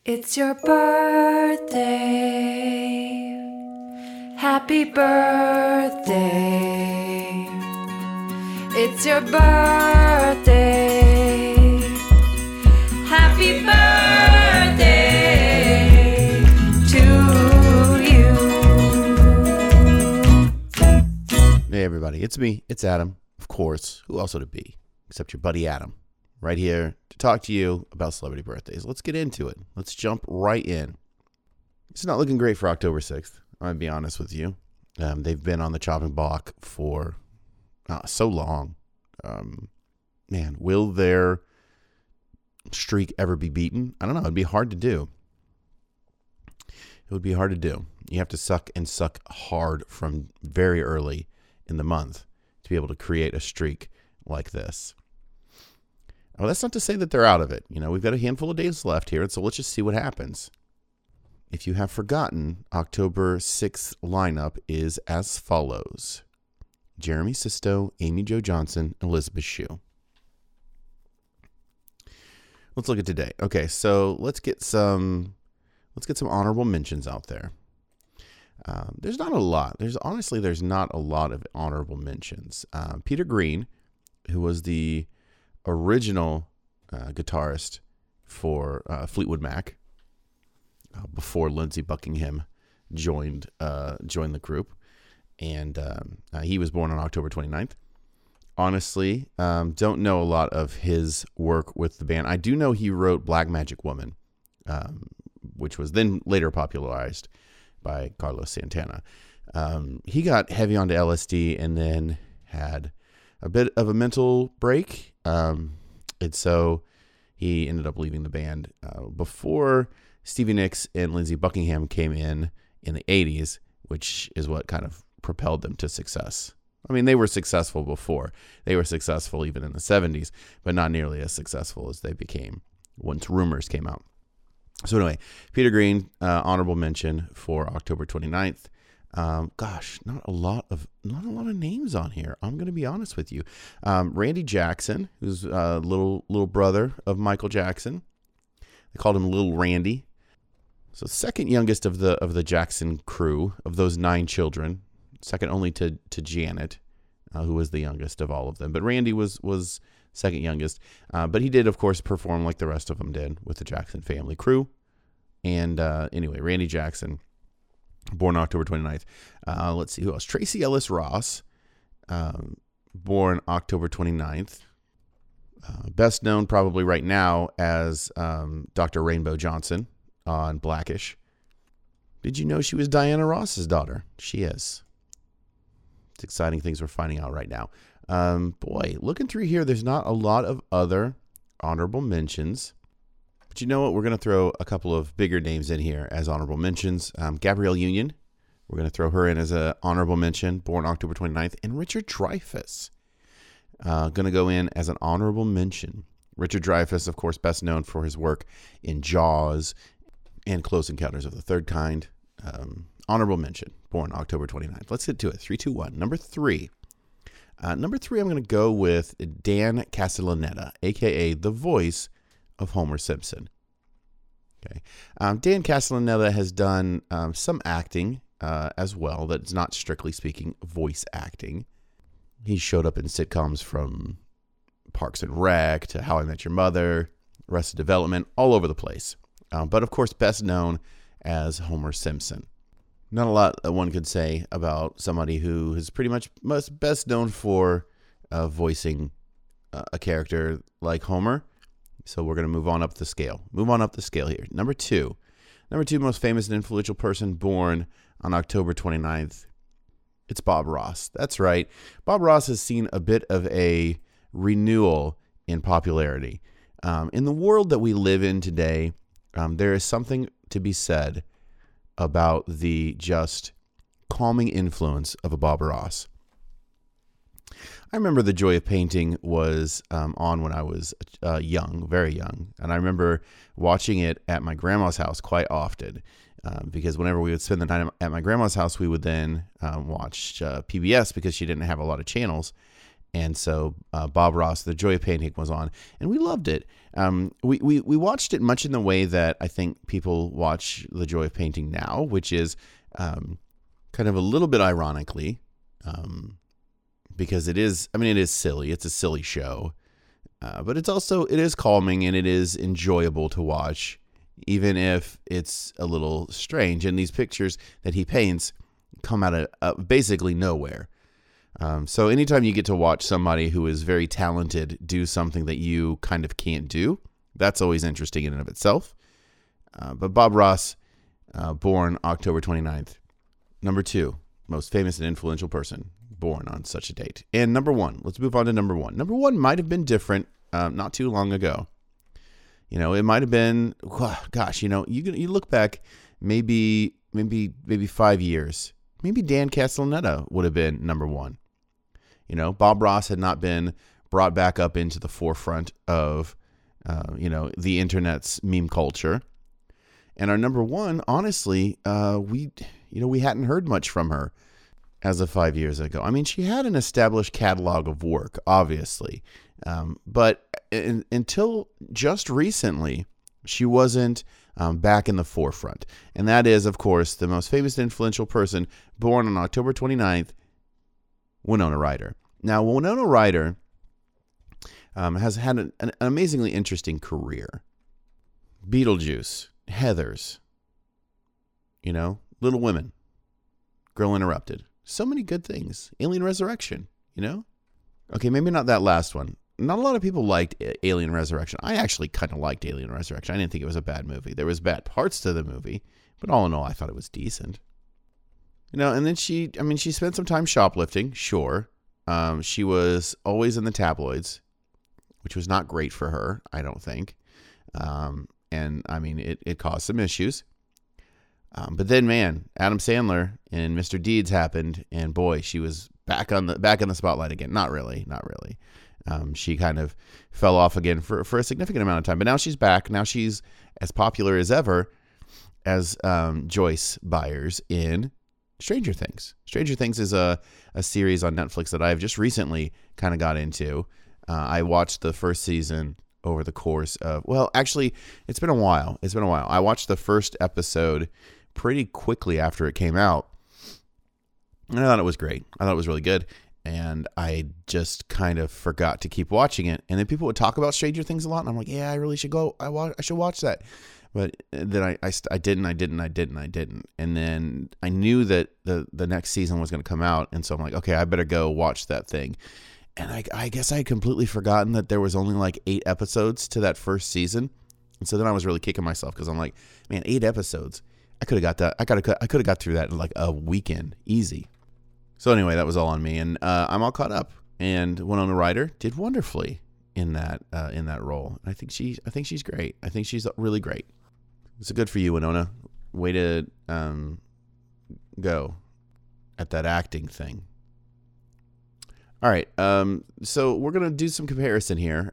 It's your birthday. Happy birthday. It's your birthday. Happy birthday to you. Hey everybody, it's me, it's Adam, of course. Who else would it be except your buddy Adam, right here to talk to you about celebrity birthdays. Let's get into it. Let's jump right in. It's not looking great for October 6th, I'm going to be honest with you. They've been on the chopping block for so long. Man, will their streak ever be beaten? I don't know. It'd be hard to do. It would be hard to do. You have to suck hard from very early in the month to be able to create a streak like this. Well, that's not to say that they're out of it. You know, we've got a handful of days left here, and so let's just see what happens. If you have forgotten, October 6th lineup is as follows. Jeremy Sisto, Amy Jo Johnson, Elizabeth Shue. Let's look at today. Okay, so let's get some honorable mentions out there. There's not a lot. There's not a lot of honorable mentions. Peter Green, who was the original guitarist for Fleetwood Mac before Lindsey Buckingham joined the group, and he was born on October 29th. Honestly, don't know a lot of his work with the band. I do know he wrote Black Magic Woman, which was then later popularized by Carlos Santana. He got heavy onto LSD and then had a bit of a mental break. And so he ended up leaving the band before Stevie Nicks and Lindsey Buckingham came in the 80s, which is what kind of propelled them to success. I mean, they were successful before. They were successful even in the 70s, but not nearly as successful as they became once Rumors came out. So anyway, Peter Green, honorable mention for October 29th. Gosh, not a lot of names on here. I'm going to be honest with you. Randy Jackson, who's little brother of Michael Jackson. They called him Little Randy. So second youngest of the Jackson crew, of those 9 children, second only to Janet, who was the youngest of all of them. But Randy was second youngest. But he did, of course, perform like the rest of them did with the Jackson family crew. And anyway, Randy Jackson, born October 29th. Let's see who else. Tracy Ellis Ross, born October 29th. Best known probably right now as Dr. Rainbow Johnson on Blackish. Did you know she was Diana Ross's daughter? She is. It's exciting things we're finding out right now. Boy, looking through here, there's not a lot of other honorable mentions. But you know what? We're going to throw a couple of bigger names in here as honorable mentions. Gabrielle Union, we're going to throw her in as an honorable mention, born October 29th. And Richard Dreyfuss, going to go in as an honorable mention. Richard Dreyfuss, of course, best known for his work in Jaws and Close Encounters of the Third Kind. Honorable mention, born October 29th. Let's get to it. 3, 2, 1. Number 3. Number 3, I'm going to go with Dan Castellaneta, a.k.a. the voice of Homer Simpson. Okay, Dan Castellaneta has done some acting as well. That's not strictly speaking voice acting. He showed up in sitcoms from Parks and Rec to How I Met Your Mother, Arrested Development, all over the place. But of course, best known as Homer Simpson. Not a lot that one could say about somebody who is pretty much best known for voicing a character like Homer. So we're going to move on up the scale. Here. Number 2. Number 2 most famous and influential person born on October 29th. It's Bob Ross. That's right. Bob Ross has seen a bit of a renewal in popularity. In the world that we live in today, there is something to be said about the just calming influence of a Bob Ross. I remember The Joy of Painting was on when I was young, very young. And I remember watching it at my grandma's house quite often because whenever we would spend the night at my grandma's house, we would then watch PBS because she didn't have a lot of channels. And so Bob Ross, The Joy of Painting, was on, and we loved it. We watched it much in the way that I think people watch The Joy of Painting now, which is kind of a little bit ironically, because it is silly. It's a silly show, but it is calming and it is enjoyable to watch, even if it's a little strange. And these pictures that he paints come out of basically nowhere. So anytime you get to watch somebody who is very talented do something that you kind of can't do, that's always interesting in and of itself. But Bob Ross, born October 29th, number 2, most famous and influential person born on such a date. And number 1, let's move on to number 1. Number 1 might have been different not too long ago. It might have been, gosh, you look back maybe 5 years, maybe Dan Castellaneta would have been number 1. Bob Ross had not been brought back up into the forefront of, the internet's meme culture. And our number 1, honestly, we hadn't heard much from her as of 5 years ago. I mean, she had an established catalog of work, obviously. But until just recently, she wasn't back in the forefront. And that is, of course, the most famous and influential person born on October 29th, Winona Ryder. Now, Winona Ryder has had an amazingly interesting career. Beetlejuice, Heathers, Little Women, Girl Interrupted. So many good things. Alien Resurrection, Okay, maybe not that last one. Not a lot of people liked Alien Resurrection. I actually kind of liked Alien Resurrection. I didn't think it was a bad movie. There was bad parts to the movie, but all in all, I thought it was decent. And then she spent some time shoplifting, sure. She was always in the tabloids, which was not great for her, I don't think. And I mean, it caused some issues. But then, man, Adam Sandler and Mr. Deeds happened, and boy, she was back on the spotlight again. Not really. She kind of fell off again for a significant amount of time, but now she's back. Now she's as popular as ever as Joyce Byers in Stranger Things. Stranger Things is a series on Netflix that I've just recently kind of got into. I watched the first season over the course of, actually, it's been a while. I watched the first episode pretty quickly after it came out, and I thought it was great. I thought it was really good, and I just kind of forgot to keep watching it. And then people would talk about Stranger Things a lot, and I'm like, yeah, I really should go. I should watch that. But then I didn't. And then I knew that the next season was going to come out, and so I'm like, okay, I better go watch that thing. And I guess I had completely forgotten that there was only like 8 episodes to that first season. And so then I was really kicking myself because I'm like, man, 8 episodes. I could have got that. I could have got through that in like a weekend, easy. So anyway, that was all on me, and I'm all caught up. And Winona Ryder did wonderfully in that role. I think she's great. I think she's really great. It's good for you, Winona. Way to go at that acting thing. All right, so we're gonna do some comparison here.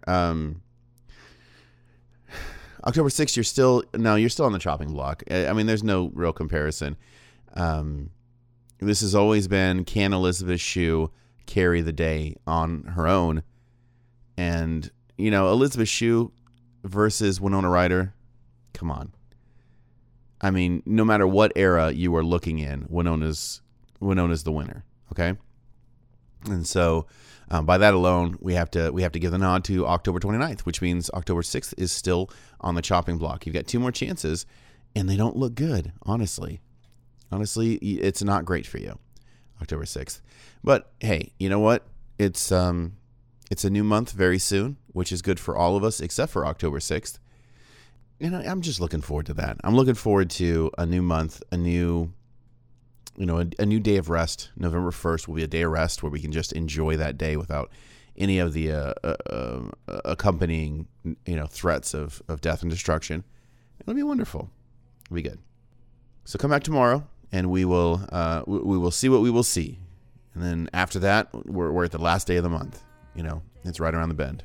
October 6th, you're still on the chopping block. I mean, there's no real comparison. This has always been, can Elizabeth Shue carry the day on her own? And, Elizabeth Shue versus Winona Ryder, come on. I mean, no matter what era you are looking in, Winona's the winner, okay? And so by that alone, we have to give the nod to October 29th, which means October 6th is still on the chopping block. You've got 2 more chances, and they don't look good, honestly. Honestly, it's not great for you, October 6th. But hey, you know what? It's a new month very soon, which is good for all of us except for October 6th. And I'm just looking forward to that. I'm looking forward to a new month, a new day of rest. November 1st will be a day of rest where we can just enjoy that day without any of the accompanying, threats of death and destruction. It'll be wonderful. It'll be good. So come back tomorrow, and we will see what we will see. And then after that, we're at the last day of the month. It's right around the bend.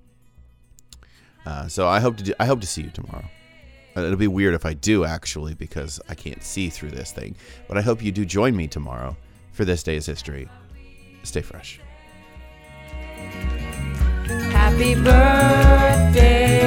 So I hope to see you tomorrow. It'll be weird if I do, actually, because I can't see through this thing. But I hope you do join me tomorrow for This Day is History. Stay fresh. Happy birthday